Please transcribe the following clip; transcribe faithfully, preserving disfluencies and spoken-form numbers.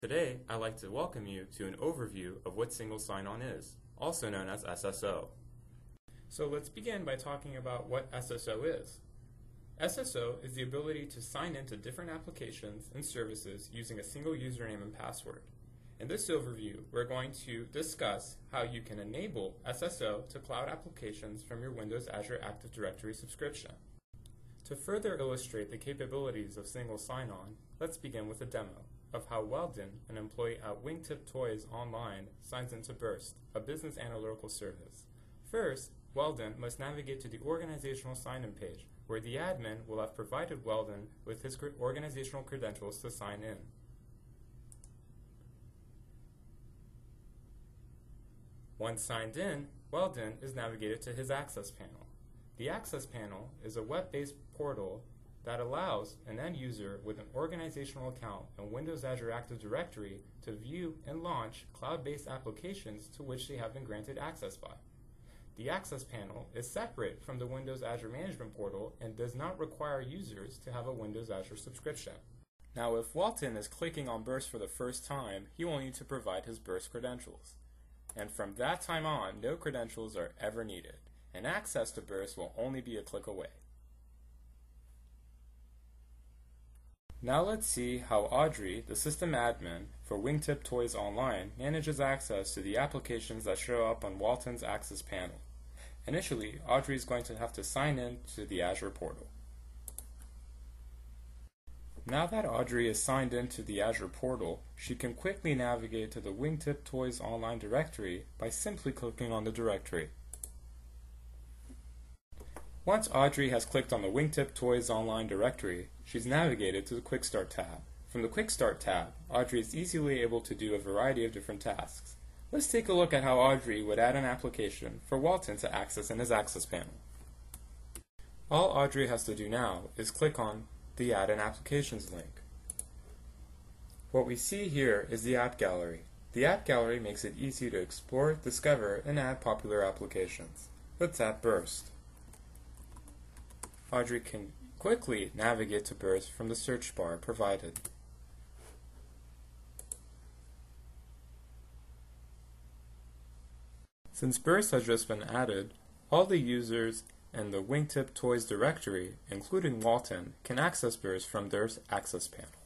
Today, I'd like to welcome you to an overview of what single sign-on is, also known as S S O. So let's begin by talking about what S S O is. S S O is the ability to sign into different applications and services using a single username and password. In this overview, we're going to discuss how you can enable S S O to cloud applications from your Windows Azure Active Directory subscription. To further illustrate the capabilities of single sign-on, let's begin with a demo of how Weldon, an employee at Wingtip Toys Online, signs into Burst, a business analytical service. First, Weldon must navigate to the organizational sign-in page, where the admin will have provided Weldon with his organizational credentials to sign in. Once signed in, Weldon is navigated to his Access panel. The Access panel is a web-based portal that allows an end user with an organizational account in Windows Azure Active Directory to view and launch cloud-based applications to which they have been granted access by. The Access panel is separate from the Windows Azure Management Portal and does not require users to have a Windows Azure subscription. Now, if Walton is clicking on Burst for the first time, he will need to provide his Burst credentials. And from that time on, no credentials are ever needed, and access to Burst will only be a click away. Now let's see how Audrey, the system admin for Wingtip Toys Online, manages access to the applications that show up on Walton's Access panel. Initially, Audrey is going to have to sign in to the Azure portal. Now that Audrey is signed into the Azure portal, she can quickly navigate to the Wingtip Toys Online directory by simply clicking on the directory. Once Audrey has clicked on the Wingtip Toys Online directory, she's navigated to the Quick Start tab. From the Quick Start tab, Audrey is easily able to do a variety of different tasks. Let's take a look at how Audrey would add an application for Walton to access in his Access panel. All Audrey has to do now is click on the Add an Applications link. What we see here is the App Gallery. The App Gallery makes it easy to explore, discover, and add popular applications. Let's add Burst. Audrey can quickly navigate to Burst from the search bar provided. Since Burst has just been added, all the users in the Wingtip Toys directory, including Walton, can access Burst from their Access panel.